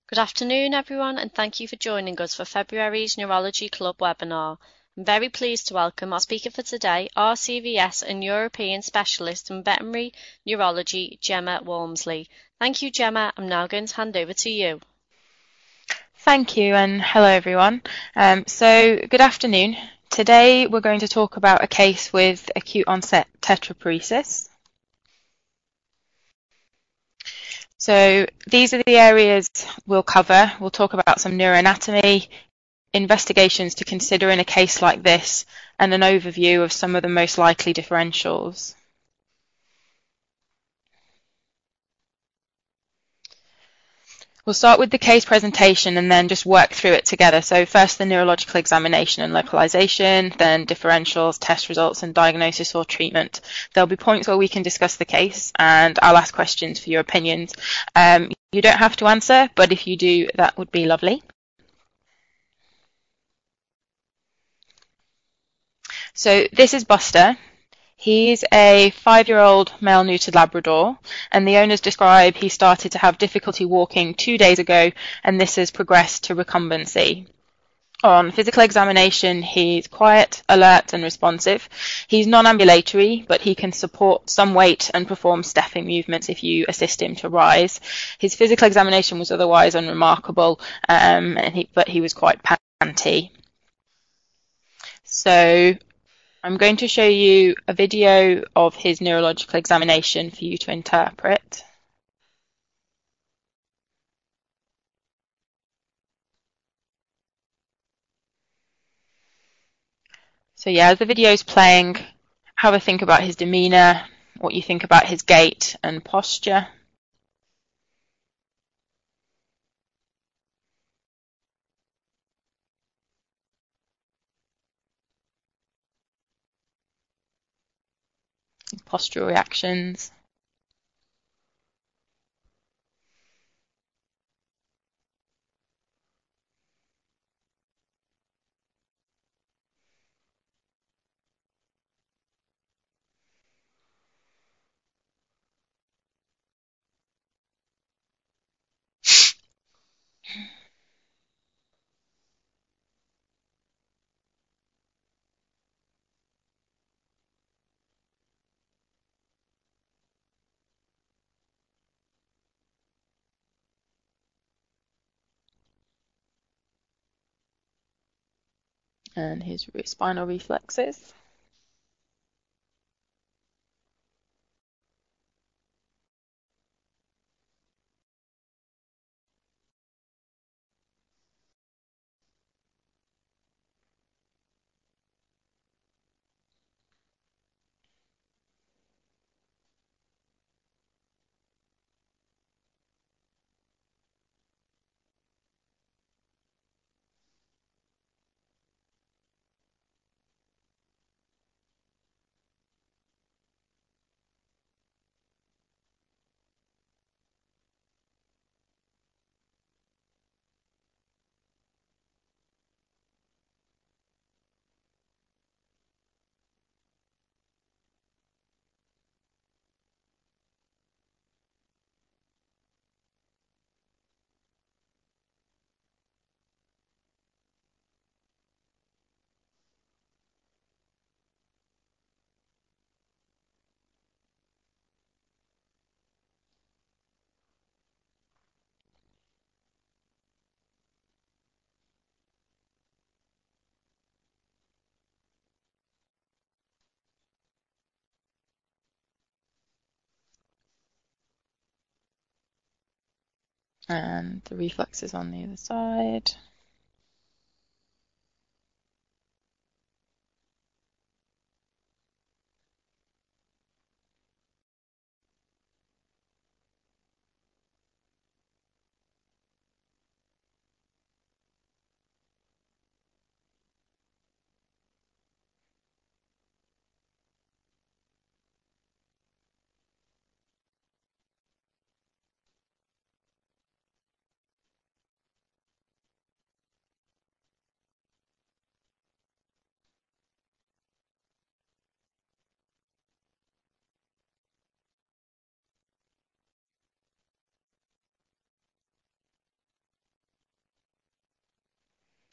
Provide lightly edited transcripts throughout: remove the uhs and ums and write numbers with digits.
Good afternoon, everyone, and thank you for joining us for February's Neurology Club webinar. I'm very pleased to welcome our speaker for today, RCVS and European Specialist in Veterinary Neurology, Gemma Walmsley. Thank you, Gemma. I'm now going to hand over to you. Thank you, and hello, everyone. Good afternoon. Today, we're going to talk about a case with acute onset tetraparesis. So these are the areas we'll cover. We'll talk about some neuroanatomy, investigations to consider in a case like this, and an overview of some of the most likely differentials. We'll start with the case presentation and then just work through it together. So first the neurological examination and localization, then differentials, test results, and diagnosis or treatment. There'll be points where we can discuss the case and I'll ask questions for your opinions. You don't have to answer, but if you do, that would be lovely. So this is Buster. He's a 5-year-old male neutered Labrador, and the owners describe he started to have difficulty walking 2 days ago, and this has progressed to recumbency. On physical examination, he's quiet, alert, and responsive. He's non-ambulatory, but he can support some weight and perform stepping movements if you assist him to rise. His physical examination was otherwise unremarkable, but he was quite panty. So I'm going to show you a video of his neurological examination for you to interpret. So yeah, as the video is playing, have a think about his demeanour, what you think about his gait and posture. Postural reactions. And his spinal reflexes. And the reflexes on the other side.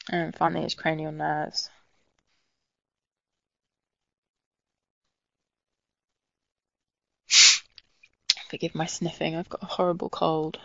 And finally, his cranial nerves. Forgive my sniffing, I've got a horrible cold.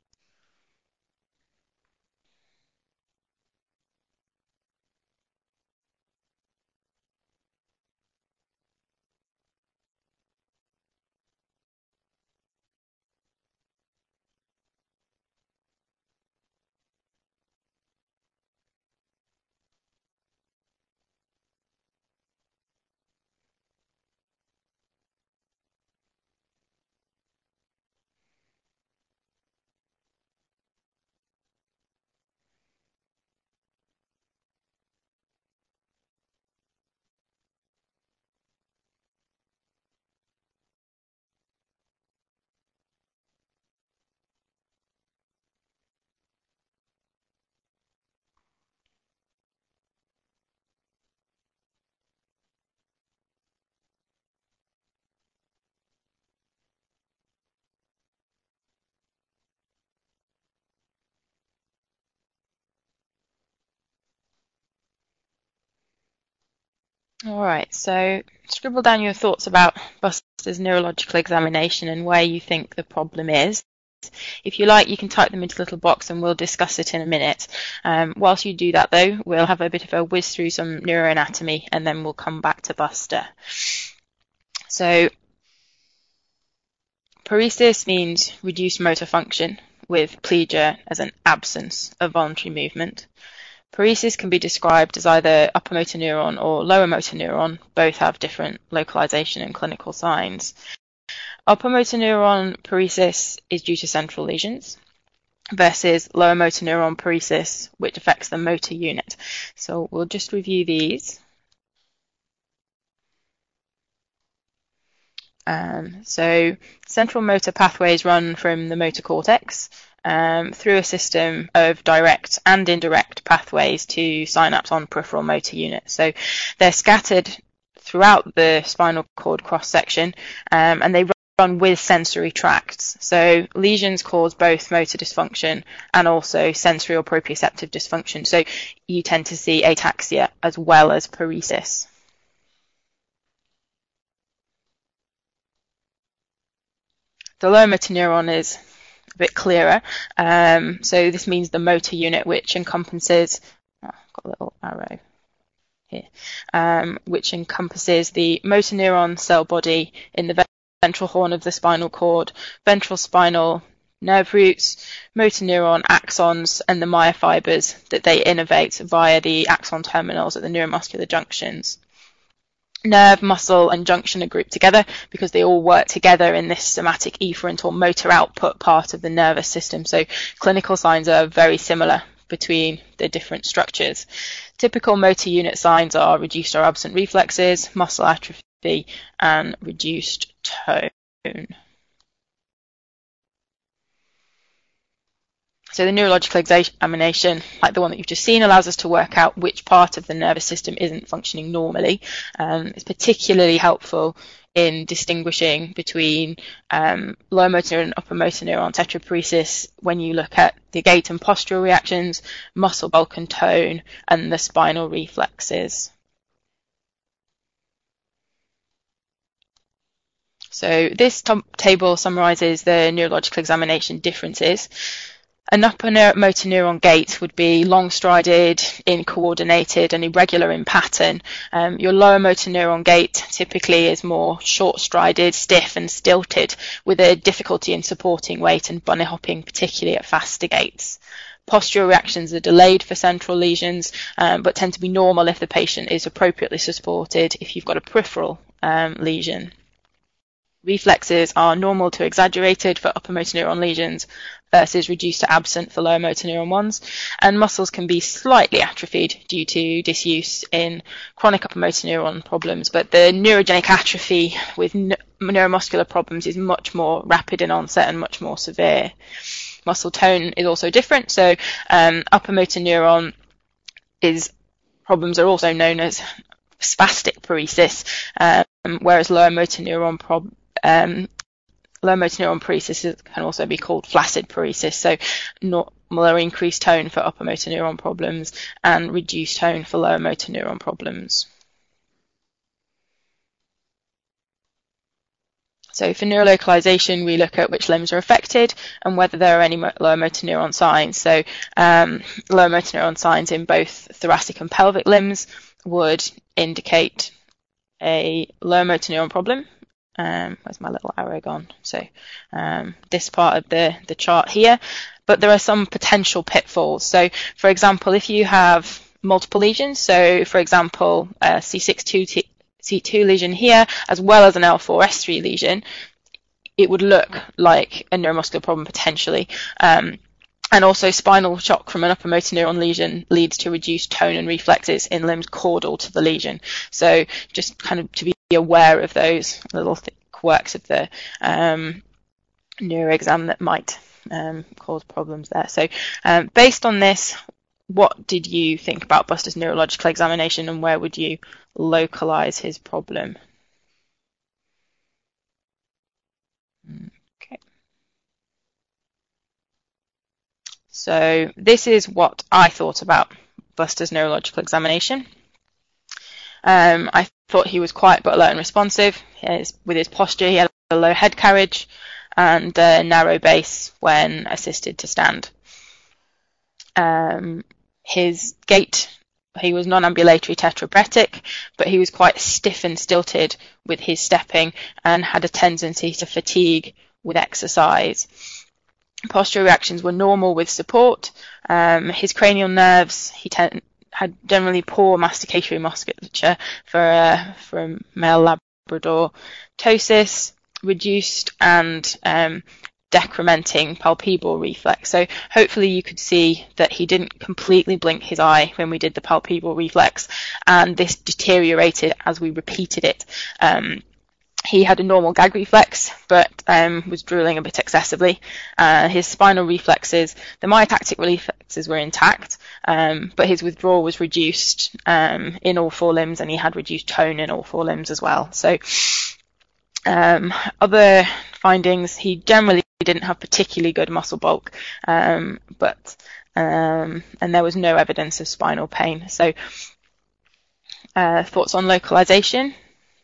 Alright, so scribble down your thoughts about Buster's neurological examination and where you think the problem is. If you like, you can type them into a little box and we'll discuss it in a minute. Whilst you do that though, we'll have a bit of a whiz through some neuroanatomy and then we'll come back to Buster. So, paresis means reduced motor function, with plegia as an absence of voluntary movement. Paresis can be described as either upper motor neuron or lower motor neuron. Both have different localization and clinical signs. Upper motor neuron paresis is due to central lesions versus lower motor neuron paresis, which affects the motor unit. So we'll just review these. So central motor pathways run from the motor cortex through a system of direct and indirect pathways to synapse on peripheral motor units. So they're scattered throughout the spinal cord cross-section and they run with sensory tracts. So lesions cause both motor dysfunction and also sensory or proprioceptive dysfunction. So you tend to see ataxia as well as paresis. The lower motor neuron is a bit clearer. So this means the motor unit, which encompasses, I've got a little arrow here, which encompasses the motor neuron cell body in the ventral horn of the spinal cord, ventral spinal nerve roots, motor neuron axons, and the myofibers that they innervate via the axon terminals at the neuromuscular junctions. Nerve, muscle, and junction are grouped together because they all work together in this somatic efferent or motor output part of the nervous system. So clinical signs are very similar between the different structures. Typical motor unit signs are reduced or absent reflexes, muscle atrophy, and reduced tone. So the neurological examination, like the one that you've just seen, allows us to work out which part of the nervous system isn't functioning normally. It's particularly helpful in distinguishing between lower motor neuron and upper motor neuron tetraparesis when you look at the gait and postural reactions, muscle bulk and tone, and the spinal reflexes. So this table summarizes the neurological examination differences. An upper motor neuron gait would be long-strided, incoordinated, and irregular in pattern. Your lower motor neuron gait typically is more short-strided, stiff, and stilted, with a difficulty in supporting weight and bunny hopping, particularly at faster gaits. Postural reactions are delayed for central lesions, but tend to be normal if the patient is appropriately supported if you've got a peripheral lesion. Reflexes are normal to exaggerated for upper motor neuron lesions versus reduced to absent for lower motor neuron ones, and muscles can be slightly atrophied due to disuse in chronic upper motor neuron problems, but the neurogenic atrophy with neuromuscular problems is much more rapid in onset and much more severe. Muscle tone is also different, so upper motor neuron problems are also known as spastic paresis, whereas lower motor neuron paresis can also be called flaccid paresis. So or increased tone for upper motor neuron problems and reduced tone for lower motor neuron problems. So for neurolocalization, we look at which limbs are affected and whether there are any lower motor neuron signs. So lower motor neuron signs in both thoracic and pelvic limbs would indicate a lower motor neuron problem. Where's my little arrow gone? So this part of the chart here. But there are some potential pitfalls. So for example, if you have multiple lesions, so for example, a C6-2 lesion here, as well as an L4-S3 lesion, it would look like a neuromuscular problem potentially. And also spinal shock from an upper motor neuron lesion leads to reduced tone and reflexes in limbs caudal to the lesion. So just kind of to be aware of those little quirks of the neuro exam that might cause problems there. So based on this, what did you think about Buster's neurological examination, and where would you localize his problem? Okay. So this is what I thought about Buster's neurological examination. I thought he was quiet but alert and responsive. With his posture, he had a low head carriage and a narrow base when assisted to stand. His gait, he was non-ambulatory tetraplegic, but he was quite stiff and stilted with his stepping and had a tendency to fatigue with exercise. Postural reactions were normal with support. His cranial nerves, had generally poor masticatory musculature for a male Labrador. Ptosis, reduced and decrementing palpebral reflex. So hopefully you could see that he didn't completely blink his eye when we did the palpebral reflex, and this deteriorated as we repeated it. He had a normal gag reflex, but was drooling a bit excessively. His spinal reflexes, the myotactic reflexes were intact, but his withdrawal was reduced in all four limbs, and he had reduced tone in all four limbs as well. So other findings, he generally didn't have particularly good muscle bulk, and there was no evidence of spinal pain. So thoughts on localization?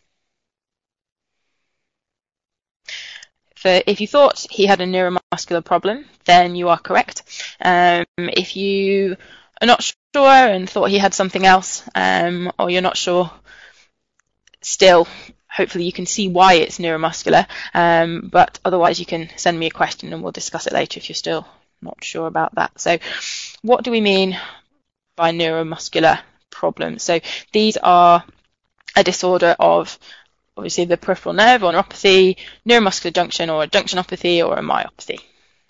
If you thought he had a neuromuscular problem, then you are correct. If you are not sure and thought he had something else, or you're not sure still, hopefully you can see why it's neuromuscular, but otherwise you can send me a question and we'll discuss it later if you're still not sure about that. So what do we mean by neuromuscular problems? So these are a disorder of obviously the peripheral nerve or neuropathy, neuromuscular junction or a junctionopathy or a myopathy.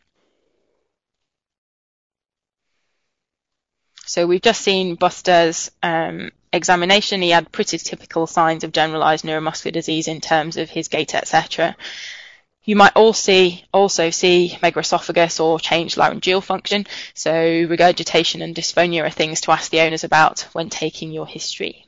So we've just seen Buster's examination. He had pretty typical signs of generalized neuromuscular disease in terms of his gait, etc. You might also see megaesophagus or changed laryngeal function. So regurgitation and dysphonia are things to ask the owners about when taking your history.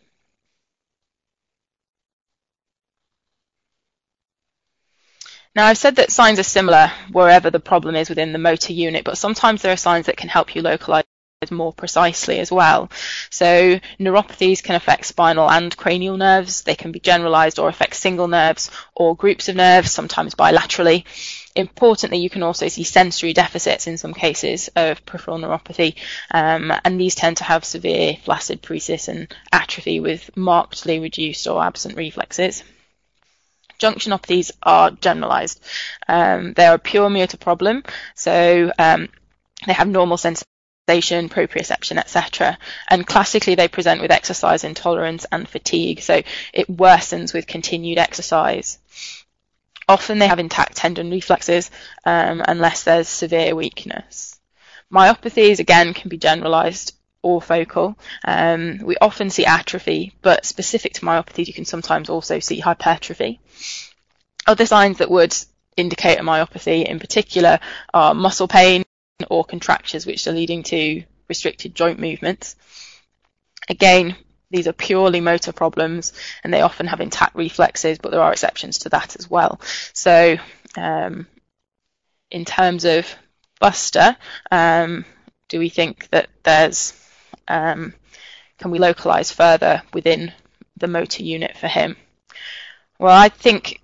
Now, I've said that signs are similar wherever the problem is within the motor unit, but sometimes there are signs that can help you localize more precisely as well. So neuropathies can affect spinal and cranial nerves. They can be generalized or affect single nerves or groups of nerves, sometimes bilaterally. Importantly, you can also see sensory deficits in some cases of peripheral neuropathy, and these tend to have severe flaccid paresis and atrophy with markedly reduced or absent reflexes. Junctionopathies are generalized. They are a pure motor problem, so they have normal sensation, proprioception, etc. And classically they present with exercise intolerance and fatigue, so it worsens with continued exercise. Often they have intact tendon reflexes unless there's severe weakness. Myopathies, again, can be generalized or focal. We often see atrophy, but specific to myopathies you can sometimes also see hypertrophy. Other signs that would indicate a myopathy in particular are muscle pain or contractures which are leading to restricted joint movements. Again, these are purely motor problems and they often have intact reflexes, but there are exceptions to that as well. So in terms of Buster, do we think that can we localise further within the motor unit for him? Well, I think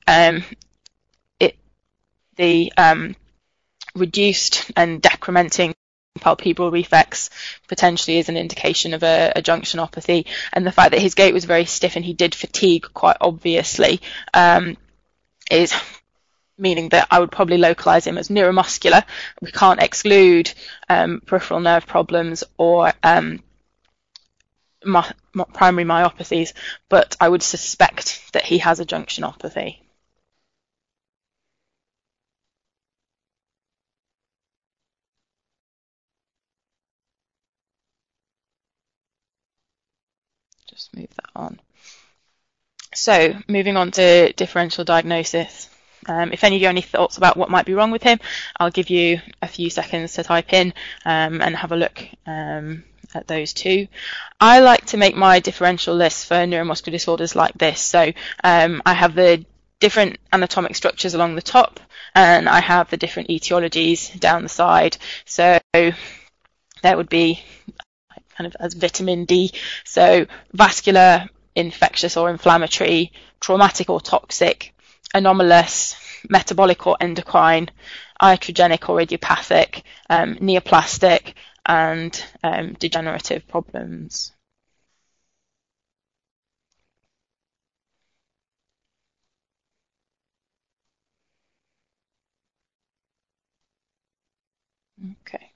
the reduced and decrementing palpebral reflex potentially is an indication of a junctionopathy, and the fact that his gait was very stiff and he did fatigue quite obviously is meaning that I would probably localise him as neuromuscular. We can't exclude peripheral nerve problems or primary myopathies, but I would suspect that he has a junctionopathy. Just move that on. So moving on to differential diagnosis. If any of you have any thoughts about what might be wrong with him, I'll give you a few seconds to type in and have a look at those too. I like to make my differential list for neuromuscular disorders like this. So I have the different anatomic structures along the top, and I have the different etiologies down the side. So there would be kind of as vitamin D, so vascular, infectious or inflammatory, traumatic or toxic, anomalous, metabolic or endocrine, iatrogenic or idiopathic, neoplastic, and degenerative problems. Okay.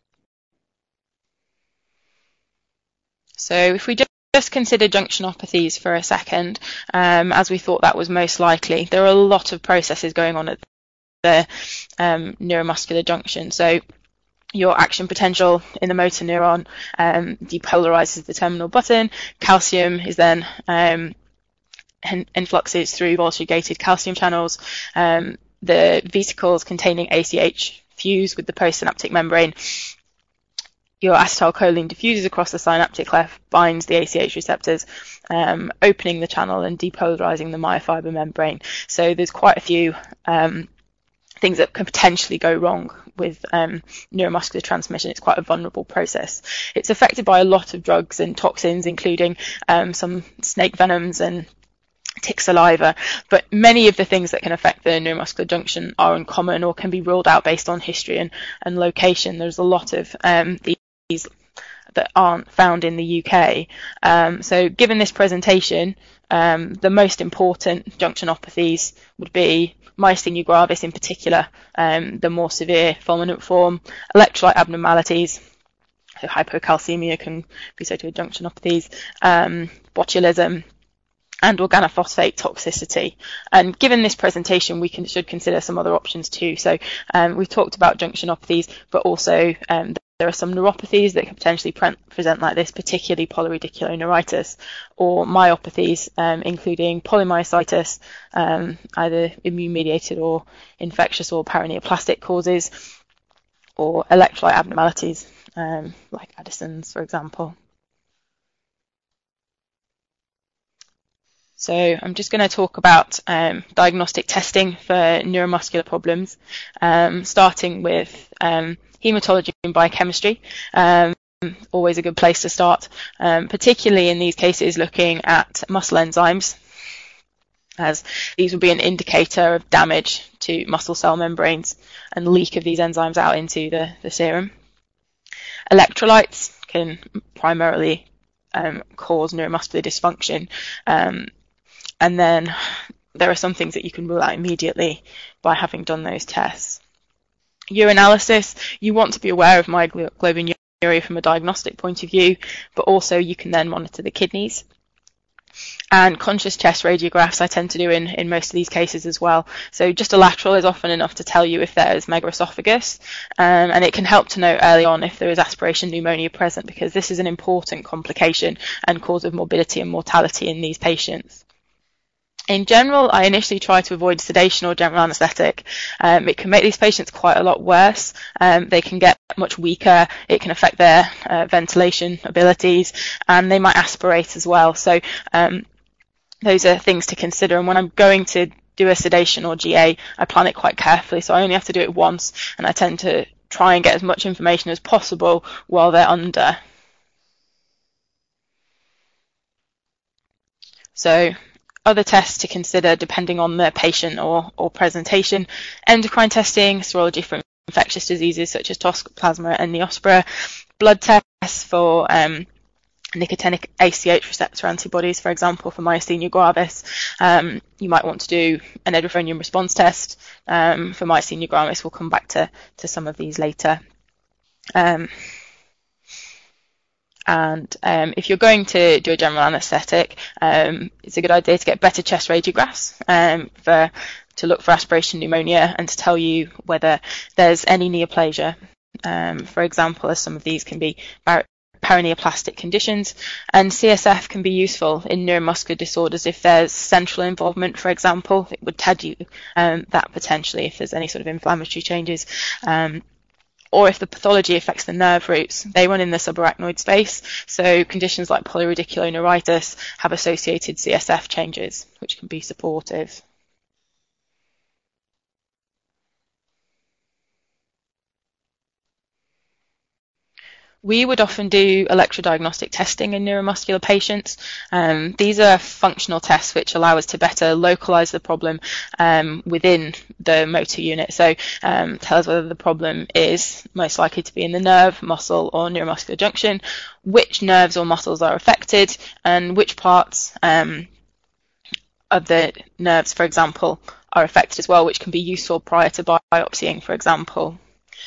So if we just consider junctionopathies for a second, as we thought that was most likely, there are a lot of processes going on at the neuromuscular junction. So your action potential in the motor neuron depolarizes the terminal button. Calcium is then influxes through voltage-gated calcium channels. The vesicles containing ACH fuse with the postsynaptic membrane. Your acetylcholine diffuses across the synaptic cleft, binds the ACH receptors, opening the channel and depolarizing the myofiber membrane. So there's quite a few things that can potentially go wrong with neuromuscular transmission. It's quite a vulnerable process. It's affected by a lot of drugs and toxins, including some snake venoms and tick saliva, but many of the things that can affect the neuromuscular junction are uncommon or can be ruled out based on history and location. There's a lot of these that aren't found in the UK. So given this presentation, the most important junctionopathies would be myasthenia gravis in particular, the more severe fulminant form, electrolyte abnormalities, so hypocalcemia can be associated with junctionopathies, botulism, and organophosphate toxicity. And given this presentation, we should consider some other options too. So we've talked about junctionopathies, but also there are some neuropathies that can potentially present like this, particularly polyradiculoneuritis, or myopathies, including polymyositis, either immune-mediated or infectious or paraneoplastic causes, or electrolyte abnormalities, like Addison's, for example. So I'm just going to talk about diagnostic testing for neuromuscular problems, starting with hematology and biochemistry. Always a good place to start, particularly in these cases looking at muscle enzymes, as these will be an indicator of damage to muscle cell membranes and leak of these enzymes out into the serum. Electrolytes can primarily cause neuromuscular dysfunction, and then there are some things that you can rule out immediately by having done those tests. Urinalysis, you want to be aware of myoglobinuria from a diagnostic point of view, but also you can then monitor the kidneys. And conscious chest radiographs I tend to do in most of these cases as well. So just a lateral is often enough to tell you if there is megaesophagus, and it can help to know early on if there is aspiration pneumonia present, because this is an important complication and cause of morbidity and mortality in these patients. In general, I initially try to avoid sedation or general anaesthetic. It can make these patients quite a lot worse. They can get much weaker. It can affect their ventilation abilities, and they might aspirate as well. So those are things to consider. And when I'm going to do a sedation or GA, I plan it quite carefully. So I only have to do it once, and I tend to try and get as much information as possible while they're under. So other tests to consider depending on the patient or presentation: endocrine testing, serology for infectious diseases such as Toxoplasma and Neospora, blood tests for nicotinic ACH receptor antibodies, for example, for myasthenia gravis. You might want to do an edrophonium response test for myasthenia gravis. We'll come back to some of these later. And if you're going to do a general anaesthetic, it's a good idea to get better chest radiographs to look for aspiration pneumonia and to tell you whether there's any neoplasia. For example, as some of these can be paraneoplastic conditions, and CSF can be useful in neuromuscular disorders if there's central involvement, for example. It would tell you that potentially if there's any sort of inflammatory changes, or if the pathology affects the nerve roots. They run in the subarachnoid space, so conditions like polyradiculoneuritis have associated CSF changes, which can be supportive. We would often do electrodiagnostic testing in neuromuscular patients. These are functional tests which allow us to better localize the problem within the motor unit. So tell us whether the problem is most likely to be in the nerve, muscle, or neuromuscular junction, which nerves or muscles are affected, and which parts of the nerves, for example, are affected as well, which can be useful prior to biopsying, for example.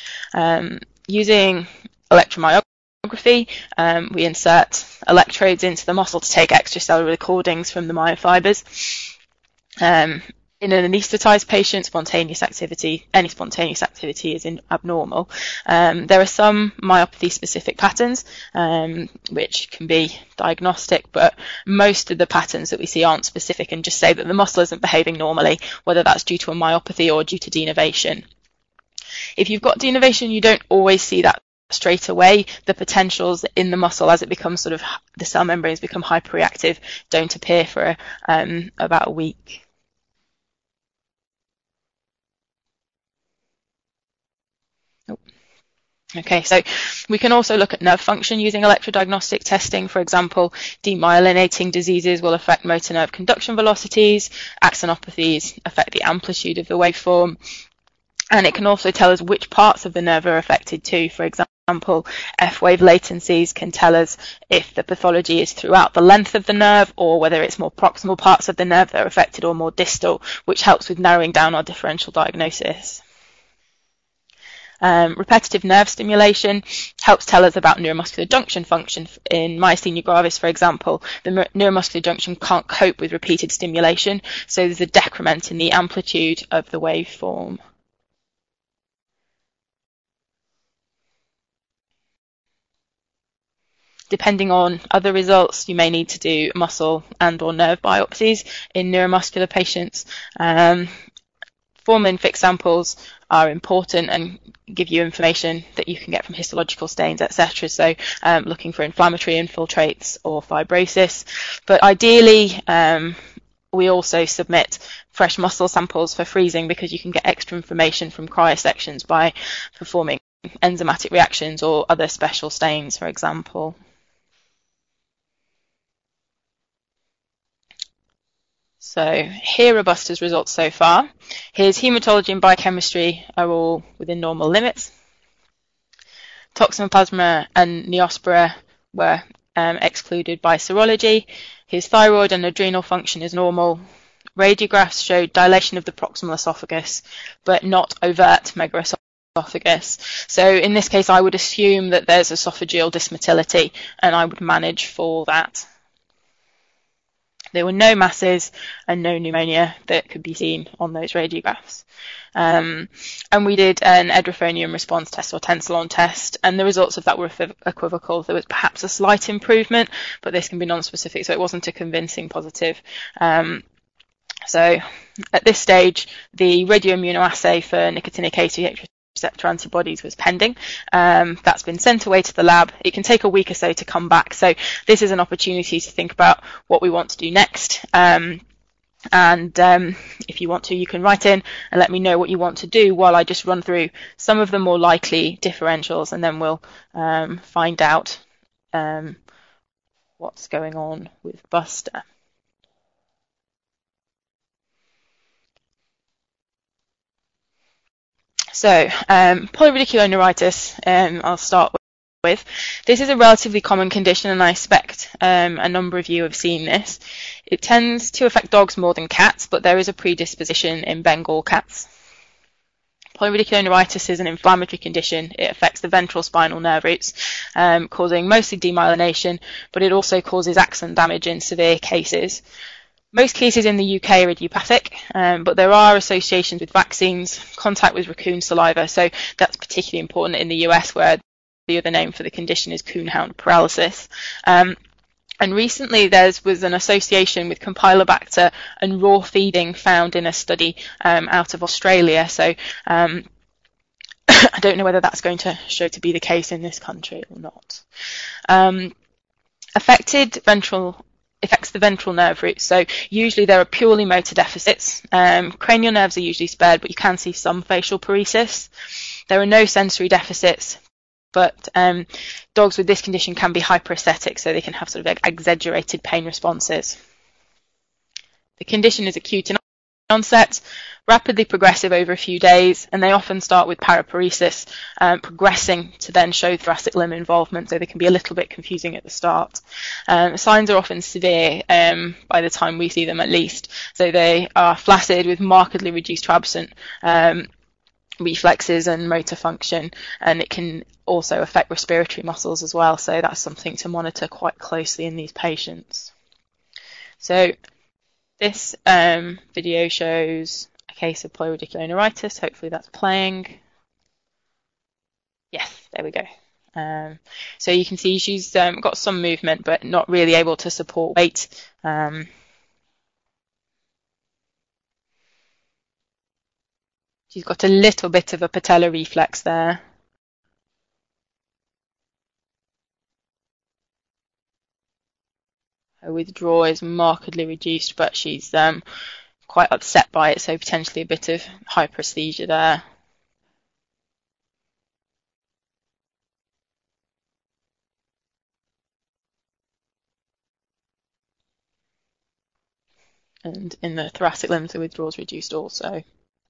Using electromyography, we insert electrodes into the muscle to take extracellular recordings from the myofibers. In an anaesthetized patient, any spontaneous activity is abnormal. There are some myopathy-specific patterns which can be diagnostic, but most of the patterns that we see aren't specific and just say that the muscle isn't behaving normally, whether that's due to a myopathy or due to denervation. If you've got denervation, you don't always see that straight away. The potentials in the muscle, as it becomes the cell membranes become hyperreactive, don't appear for about a week. Okay, so we can also look at nerve function using electrodiagnostic testing. For example, demyelinating diseases will affect motor nerve conduction velocities, axonopathies affect the amplitude of the waveform, and it can also tell us which parts of the nerve are affected too. For example, F-wave latencies can tell us if the pathology is throughout the length of the nerve or whether it's more proximal parts of the nerve that are affected or more distal, which helps with narrowing down our differential diagnosis. Repetitive nerve stimulation helps tell us about neuromuscular junction function. In myasthenia gravis, for example, the neuromuscular junction can't cope with repeated stimulation, so there's a decrement in the amplitude of the waveform. Depending on other results, you may need to do muscle and or nerve biopsies in neuromuscular patients. Formalin-fixed samples are important and give you information that you can get from histological stains, etc. So looking for inflammatory infiltrates or fibrosis. But ideally, we also submit fresh muscle samples for freezing because you can get extra information from cryosections by performing enzymatic reactions or other special stains, for example. So here are Buster's results so far. His haematology and biochemistry are all within normal limits. Toxoplasma and Neospora were excluded by serology. His thyroid and adrenal function is normal. Radiographs showed dilation of the proximal esophagus, but not overt megaesophagus. So in this case, I would assume that there's esophageal dysmotility, and I would manage for that. There were no masses and no pneumonia that could be seen on those radiographs. And we did an edrophonium response test or tensilon test, and the results of that were equivocal. There was perhaps a slight improvement, but this can be non-specific, so it wasn't a convincing positive. So at this stage, the radioimmunoassay for nicotinic ACH receptor antibodies was pending. That's been sent away to the lab. It can take a week or so to come back. So this is an opportunity to think about what we want to do next. And if you want to, you can write in and let me know what you want to do while I just run through some of the more likely differentials, and then we'll find out what's going on with Buster. So, polyradiculoneuritis, I'll start with. This is a relatively common condition, and I expect a number of you have seen this. It tends to affect dogs more than cats, but there is a predisposition in Bengal cats. Polyradiculoneuritis is an inflammatory condition. It affects the ventral spinal nerve roots, causing mostly demyelination, but it also causes axon damage in severe cases. Most cases in the UK are idiopathic, but there are associations with vaccines, contact with raccoon saliva, so that's particularly important in the US, where the other name for the condition is coonhound paralysis. And recently there was an association with Campylobacter and raw feeding found in a study out of Australia. So I don't know whether that's going to show to be the case in this country or not. Affects the ventral nerve roots. So usually there are purely motor deficits. Cranial nerves are usually spared, but you can see some facial paresis. There are no sensory deficits, but dogs with this condition can be hyperesthetic, so they can have sort of exaggerated pain responses. The condition is acute in onset, rapidly progressive over a few days, and they often start with paraparesis, progressing to then show thoracic limb involvement, so they can be a little bit confusing at the start. Signs are often severe by the time we see them, at least, so they are flaccid with markedly reduced to absent reflexes and motor function, and it can also affect respiratory muscles as well, so that's something to monitor quite closely in these patients. So this video shows a case of polyradiculoneuritis. Hopefully that's playing. Yes, there we go. So you can see she's got some movement, but not really able to support weight. She's got a little bit of a patellar reflex there. Her withdrawal is markedly reduced, but she's quite upset by it, so potentially a bit of hyperesthesia there. And in the thoracic limbs, the withdrawal is reduced also.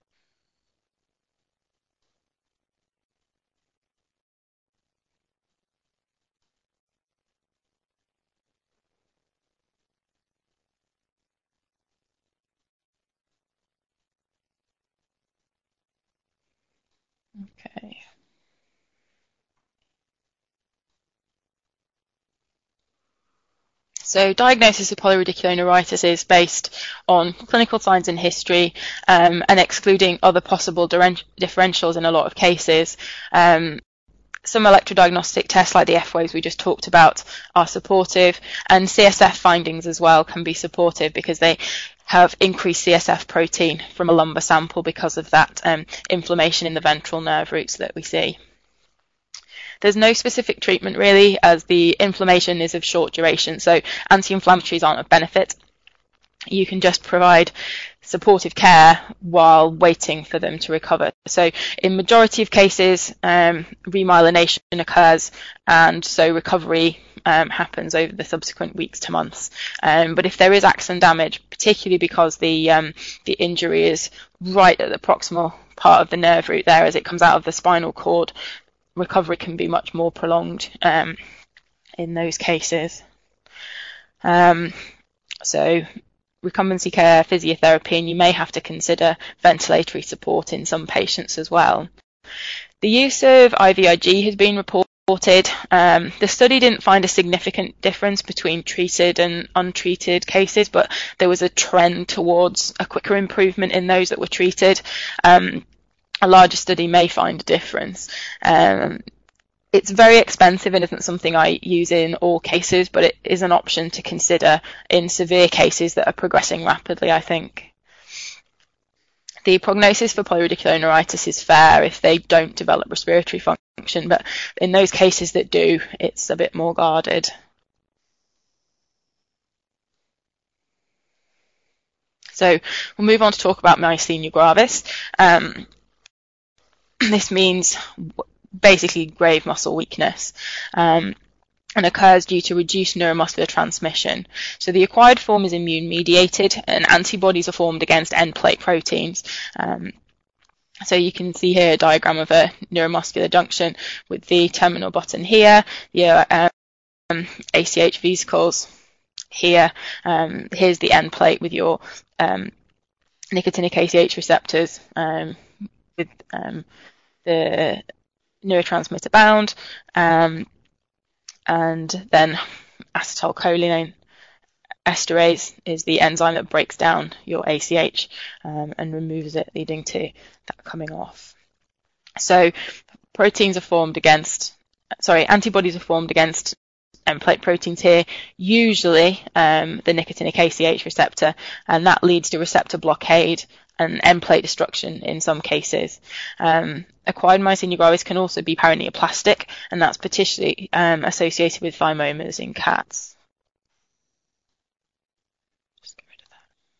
Okay. So diagnosis of polyradiculoneuritis is based on clinical signs and history, and excluding other possible differentials in a lot of cases. Some electrodiagnostic tests like the F-waves we just talked about are supportive, and CSF findings as well can be supportive because they have increased CSF protein from a lumbar sample because of that inflammation in the ventral nerve roots that we see. There's no specific treatment really, as the inflammation is of short duration, so anti-inflammatories aren't of benefit. You can just provide supportive care while waiting for them to recover. So in majority of cases, remyelination occurs, and so recovery happens over the subsequent weeks to months. But if there is axon damage, particularly because the injury is right at the proximal part of the nerve root there as it comes out of the spinal cord, recovery can be much more prolonged in those cases. So recumbency care, physiotherapy, and you may have to consider ventilatory support in some patients as well. The use of IVIG has been reported. The study didn't find a significant difference between treated and untreated cases, but there was a trend towards a quicker improvement in those that were treated. A larger study may find a difference. It's very expensive and isn't something I use in all cases, but it is an option to consider in severe cases that are progressing rapidly, I think. The prognosis for polyradiculoneuritis is fair if they don't develop respiratory function, but in those cases that do, it's a bit more guarded. So we'll move on to talk about myasthenia gravis. This means basically grave muscle weakness. And occurs due to reduced neuromuscular transmission. So the acquired form is immune-mediated, and antibodies are formed against end plate proteins. So you can see here a diagram of a neuromuscular junction with the terminal button here, your ACH vesicles here. Here's the end plate with your nicotinic ACH receptors with the neurotransmitter bound. And then acetylcholine esterase is the enzyme that breaks down your ACH and removes it, leading to that coming off. So antibodies are formed against end plate proteins here, usually the nicotinic ACH receptor, and that leads to receptor blockade and end plate destruction in some cases. Acquired myasthenia gravis can also be paraneoplastic, and that's particularly associated with thymomas in cats. Just get rid of that.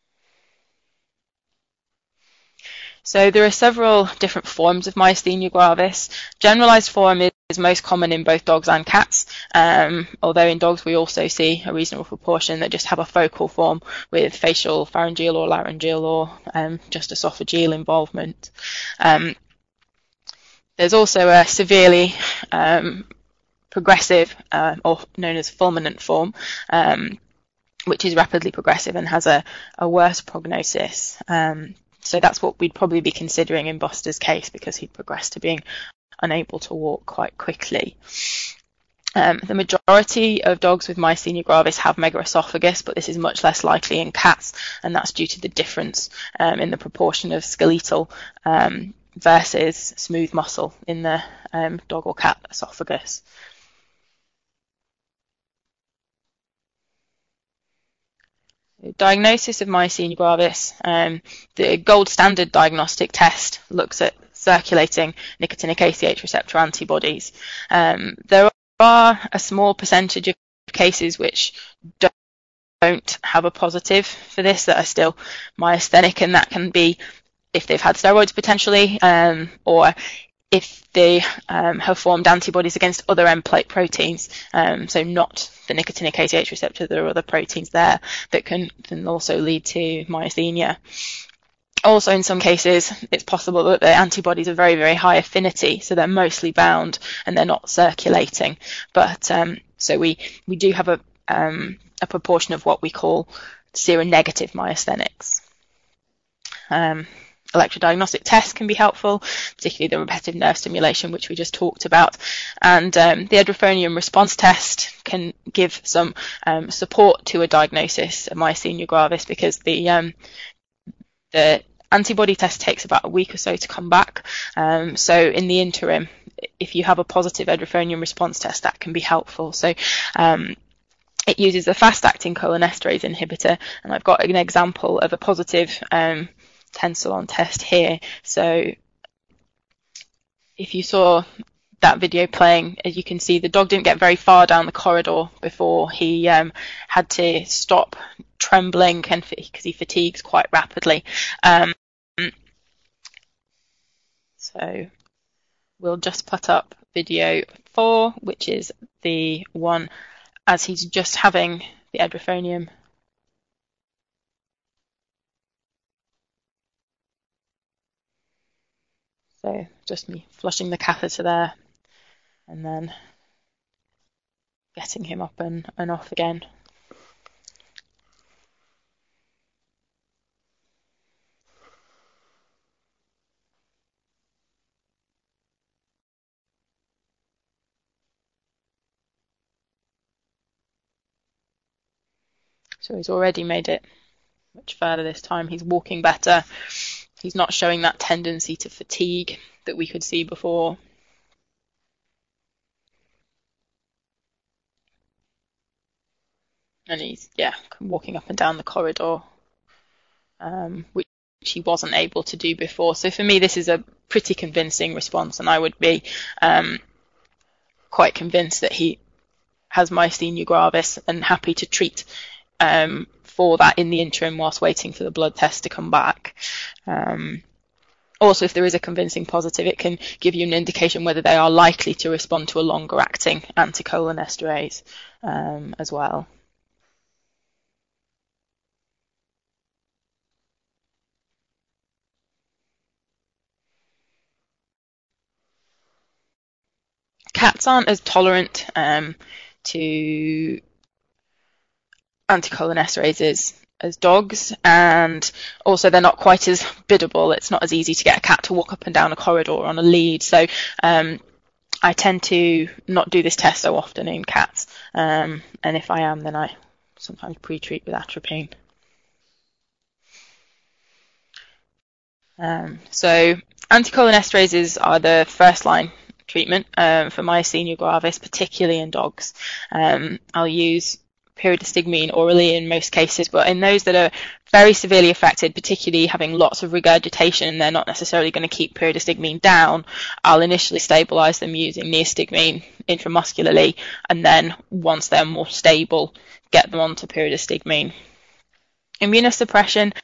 So there are several different forms of myasthenia gravis. Generalized form is most common in both dogs and cats, although in dogs we also see a reasonable proportion that just have a focal form with facial, pharyngeal or laryngeal or just esophageal involvement. There's also a severely progressive or known as fulminant form, which is rapidly progressive and has a worse prognosis. So that's what we'd probably be considering in Buster's case, because he'd progressed to being unable to walk quite quickly. The majority of dogs with myasthenia gravis have megaesophagus, but this is much less likely in cats, and that's due to the difference in the proportion of skeletal versus smooth muscle in the dog or cat esophagus. Diagnosis of myasthenia gravis. The gold standard diagnostic test looks at circulating nicotinic ACH receptor antibodies. There are a small percentage of cases which don't have a positive for this that are still myasthenic, and that can be if they've had steroids potentially, or if they have formed antibodies against other end plate proteins, so not the nicotinic ACH receptor. There are other proteins there that can also lead to myasthenia. Also, in some cases, it's possible that the antibodies are very, very high affinity, so they're mostly bound and they're not circulating. But so we do have a proportion of what we call seronegative myasthenics. Electrodiagnostic tests can be helpful, particularly the repetitive nerve stimulation, which we just talked about. And the edrophonium response test can give some support to a diagnosis of myasthenia gravis, because the antibody test takes about a week or so to come back. So in the interim, if you have a positive edrophonium response test, that can be helpful. So it uses a fast-acting cholinesterase inhibitor, and I've got an example of a positive Tensilon test here. So if you saw that video playing, as you can see, the dog didn't get very far down the corridor before he had to stop trembling, and because he fatigues quite rapidly. So we'll just put up video 4, which is the one as he's just having the edrophonium. So just me flushing the catheter there and then getting him up and off again. So he's already made it much further this time. He's walking better. He's not showing that tendency to fatigue that we could see before. And he's, walking up and down the corridor, which he wasn't able to do before. So for me, this is a pretty convincing response, and I would be quite convinced that he has myasthenia gravis and happy to treat for that in the interim whilst waiting for the blood test to come back. Also, if there is a convincing positive, it can give you an indication whether they are likely to respond to a longer-acting anticholinesterase as well. Cats aren't as tolerant to anticholinesterases as dogs, and also they're not quite as biddable. It's not as easy to get a cat to walk up and down a corridor on a lead, so I tend to not do this test so often in cats, and if I am, then I sometimes pre-treat with atropine. So anticholinesterases are the first line treatment for myasthenia gravis, particularly in dogs. I'll use pyridostigmine orally in most cases, but in those that are very severely affected, particularly having lots of regurgitation and they're not necessarily going to keep pyridostigmine down, I'll initially stabilise them using neostigmine intramuscularly, and then once they're more stable, get them onto pyridostigmine. Immunosuppression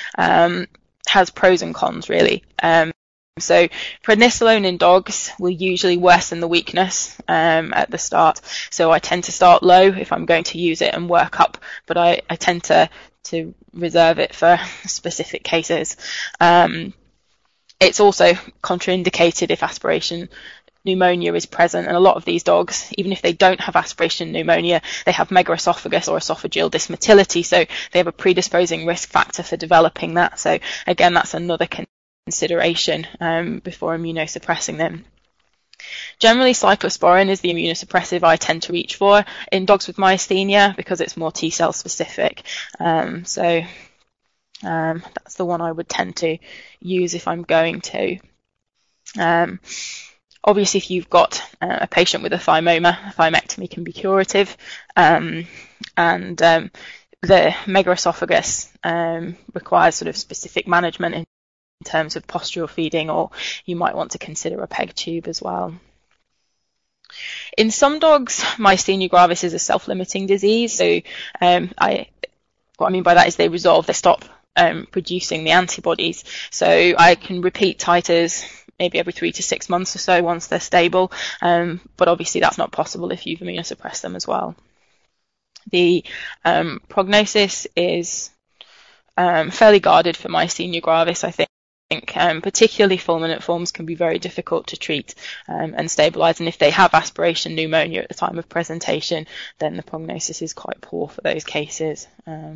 has pros and cons, really. So prednisolone in dogs will usually worsen the weakness at the start. So I tend to start low if I'm going to use it and work up, but I tend to reserve it for specific cases. It's also contraindicated if aspiration pneumonia is present, and a lot of these dogs, even if they don't have aspiration pneumonia, they have megaesophagus or esophageal dysmotility, so they have a predisposing risk factor for developing that. So again, that's another consideration before immunosuppressing them. Generally, cyclosporin is the immunosuppressive I tend to reach for in dogs with myasthenia because it's more T-cell specific. So that's the one I would tend to use if I'm going to. Obviously, if you've got a patient with a thymoma, a thymectomy can be curative, and the megaesophagus requires sort of specific management in terms of postural feeding, or you might want to consider a PEG tube as well. In some dogs, myasthenia gravis is a self-limiting disease, so what I mean by that is they stop producing the antibodies. So I can repeat titers maybe every 3 to 6 months or so once they're stable, but obviously that's not possible if you've immunosuppressed them as well. The prognosis is fairly guarded for myasthenia gravis, I think. Particularly fulminant forms can be very difficult to treat and stabilise, and if they have aspiration pneumonia at the time of presentation, then the prognosis is quite poor for those cases.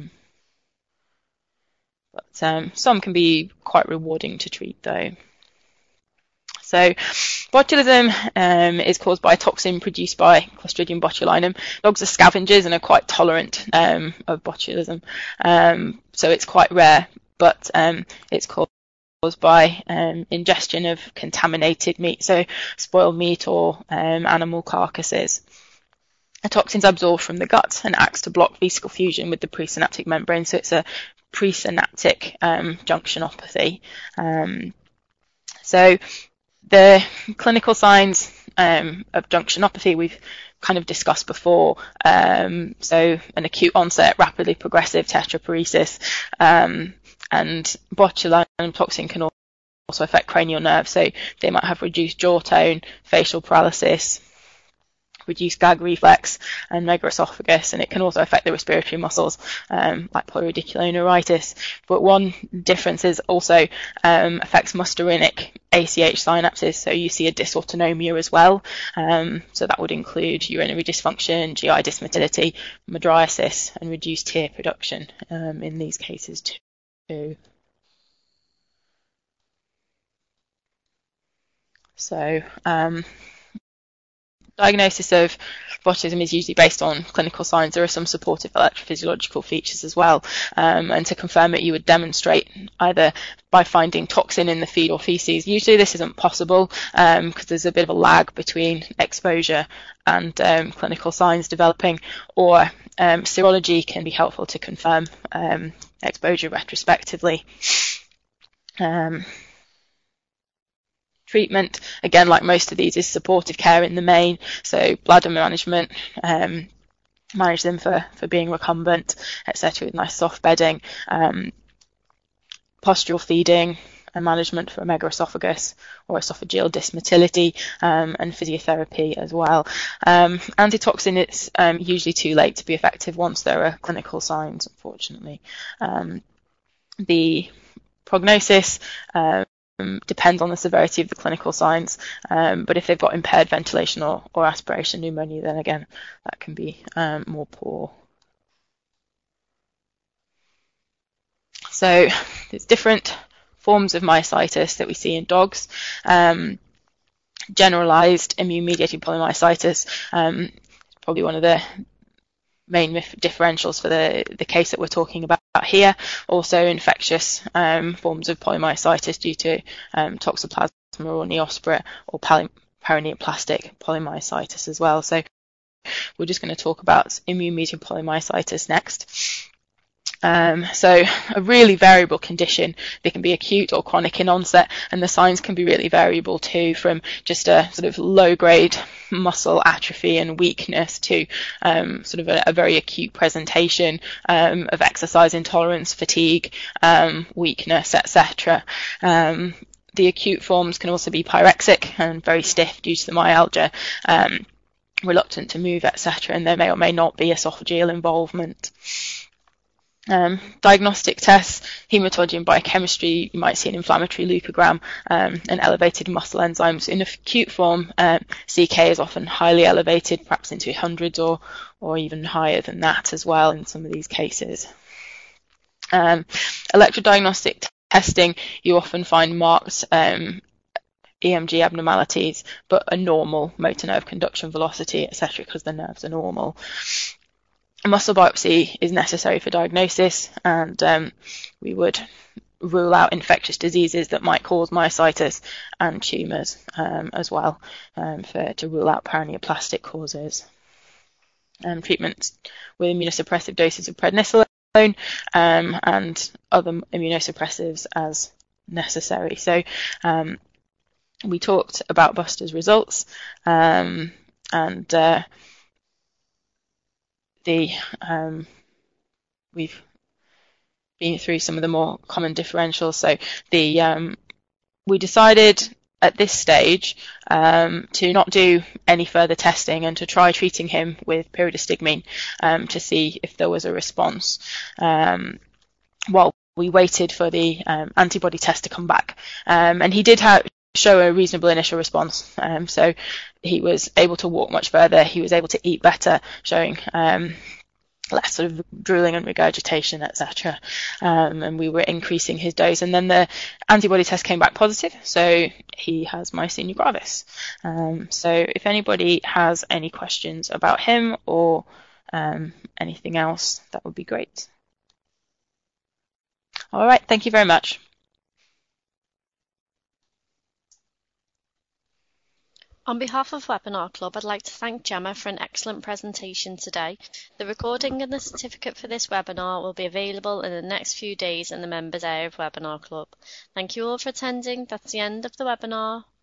But some can be quite rewarding to treat though. So botulism is caused by a toxin produced by Clostridium botulinum. Dogs are scavengers and are quite tolerant of botulism, so it's quite rare, but it's caused by ingestion of contaminated meat, so spoiled meat or animal carcasses. The toxin's absorbed from the gut and acts to block vesicle fusion with the presynaptic membrane, so it's a presynaptic junctionopathy. So the clinical signs of junctionopathy we've kind of discussed before. So an acute onset, rapidly progressive tetraparesis, and botulinum toxin can also affect cranial nerves. So they might have reduced jaw tone, facial paralysis, reduced gag reflex, and megaesophagus, and it can also affect the respiratory muscles, like polyradiculoneuritis. But one difference is also affects muscarinic ACH synapses, so you see a dysautonomia as well. So that would include urinary dysfunction, GI dysmotility, mydriasis, and reduced tear production in these cases too. So diagnosis of botulism is usually based on clinical signs. There are some supportive electrophysiological features as well, and to confirm it you would demonstrate either by finding toxin in the feed or feces. Usually this isn't possible because there's a bit of a lag between exposure and clinical signs developing, or serology can be helpful to confirm exposure retrospectively. Treatment, again, like most of these, is supportive care in the main, so bladder management, manage them for being recumbent, etc., with nice soft bedding, postural feeding, and management for megaesophagus or esophageal dysmotility, and physiotherapy as well. Antitoxin, it's usually too late to be effective once there are clinical signs, unfortunately. The prognosis depends on the severity of the clinical signs, but if they've got impaired ventilation or aspiration pneumonia, then again, that can be more poor. So there's different forms of myositis that we see in dogs. Generalized immune-mediated polymyositis, probably one of the main differentials for the case that we're talking about here. Also infectious forms of polymyositis due to Toxoplasma or Neospora or paraneoplastic polymyositis as well. So we're just going to talk about immune-mediated polymyositis next. So a really variable condition. They can be acute or chronic in onset, and the signs can be really variable too, from just a sort of low-grade muscle atrophy and weakness to sort of a very acute presentation of exercise intolerance, fatigue, weakness, etc. The acute forms can also be pyrexic and very stiff due to the myalgia, reluctant to move, etc., and there may or may not be esophageal involvement. Diagnostic tests, hematology and biochemistry, you might see an inflammatory leukogram and elevated muscle enzymes. In acute form, CK is often highly elevated, perhaps into hundreds or even higher than that as well in some of these cases. Electrodiagnostic testing, you often find marked EMG abnormalities, but a normal motor nerve conduction velocity, etc., because the nerves are normal. A muscle biopsy is necessary for diagnosis, and we would rule out infectious diseases that might cause myositis and tumours as well, to rule out paraneoplastic causes. Treatments with immunosuppressive doses of prednisolone and other immunosuppressives as necessary. So we talked about Buster's results, and we've been through some of the more common differentials. So we decided at this stage to not do any further testing and to try treating him with pyridostigmine to see if there was a response while we waited for the antibody test to come back. And he did show a reasonable initial response. So he was able to walk much further. He was able to eat better, showing less sort of drooling and regurgitation, etc. And we were increasing his dose. And then the antibody test came back positive. So he has myasthenia gravis. So if anybody has any questions about him or anything else, that would be great. All right. Thank you very much. On behalf of Webinar Club, I'd like to thank Gemma for an excellent presentation today. The recording and the certificate for this webinar will be available in the next few days in the members area of Webinar Club. Thank you all for attending. That's the end of the webinar.